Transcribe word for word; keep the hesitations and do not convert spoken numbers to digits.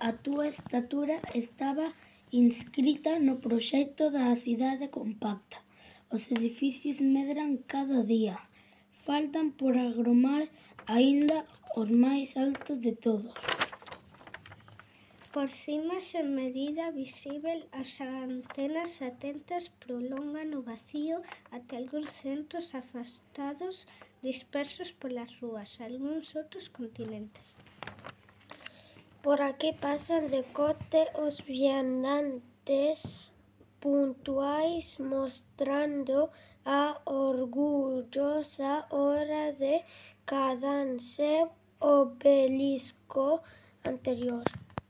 a túa estatura estaba inscrita no proxecto da cidade compacta. Os edificios medran cada día. Faltan por agromar aínda os máis altos de todos. Por cima, sen medida visíbel, as antenas atentas prolongan o vacío até algúns centros afastados dispersos polas rúas, algúns outros continentes. Por aquí pasan decote os viandantes puntuais mostrando a orgullosa hora de cada seu obelisco anterior.